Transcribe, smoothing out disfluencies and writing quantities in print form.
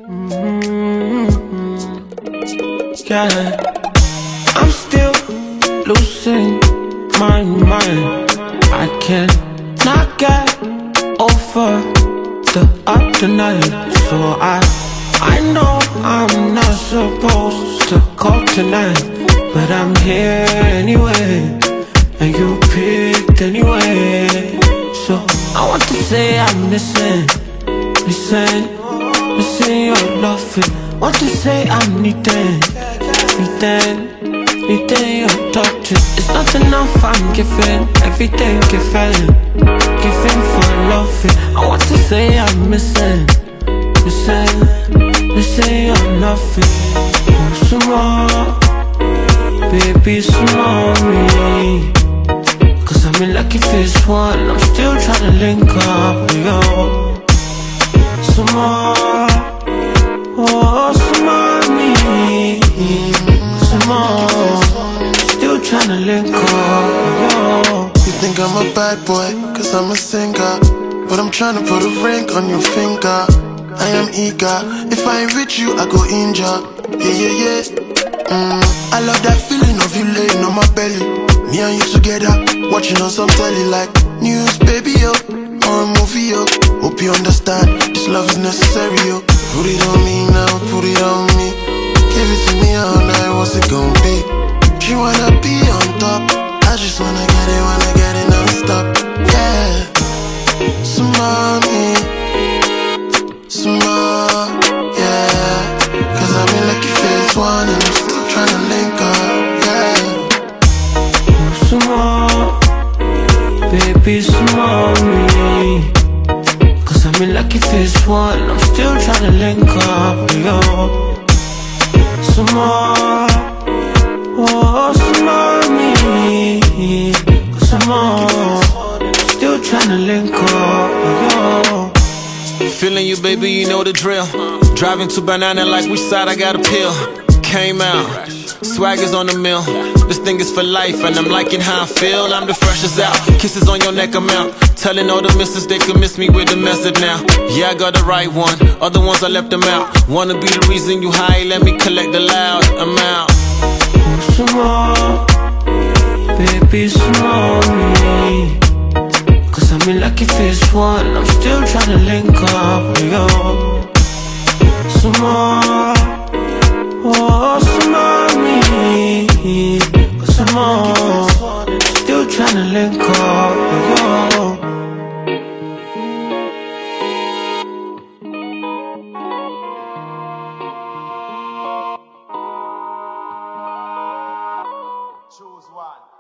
Yeah, I'm still losing my mind. I cannot get over the other night. So I know I'm not supposed to call tonight, but I'm here anyway, and you picked anyway. So I want to say I'm missing your loving. Want to say I'm needing your touch. It's not enough, I'm giving everything, giving for loving. I want to say I'm missing your loving. Oh, some more, baby, some more me. Cause I'm in lucky phase one, I'm still trying to link up with you. Some more, oh, some more me. Some more, still tryna link up, You think I'm a bad boy, cause I'm a singer, but I'm tryna put a ring on your finger. I am eager, if I ain't with you, I go injure. Yeah. I love that feeling of you laying on my belly. Me and you together, watching on some telly like news, baby, yo, or a movie, yo. Hope you understand, this love is necessary, yo. Put it on me now, put it on me. Give it to me all night, what's it gon' be? She wanna be on top, I just wanna get it non-stop. Yeah, some mommy, some more, yeah. Cause I'm in lucky phase one and I'm still tryna link up, yeah. some more, baby, some more me. Cause I'm in lucky phase one, I'm still tryna link up with you. Some more, oh, some more me. Cause I'm more, still tryna link up with you. Feeling you, baby, you know the drill. Driving to Banana like which side I got a pill. Came out, swag is on the mill. This thing is for life and I'm liking how I feel. I'm the freshest out, kisses on your neck, I'm out. Telling all the misses they could miss me with the message now. Yeah, I got the right one, other ones I left them out. Wanna be the reason you high, let me collect the loud, I'm out. Oh, some more, baby, some more me. Cause I'm in lucky phase one, I'm still tryna link up with you. Some more, oh, some more me. Some more, still tryna link up with you. Choose one.